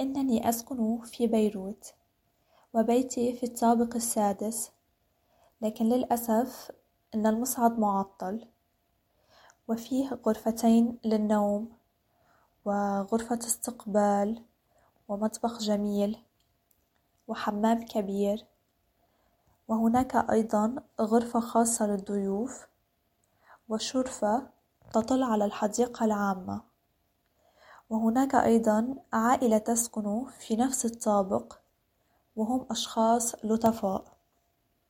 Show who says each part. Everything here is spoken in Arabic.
Speaker 1: إنني أسكن في بيروت، وبيتي في الطابق السادس، لكن للأسف إن المصعد معطل، وفيه غرفتين للنوم وغرفة استقبال ومطبخ جميل وحمام كبير، وهناك أيضا غرفة خاصة للضيوف وشرفة تطل على الحديقة العامة. وهناك أيضا عائلة تسكن في نفس الطابق، وهم أشخاص لطفاء.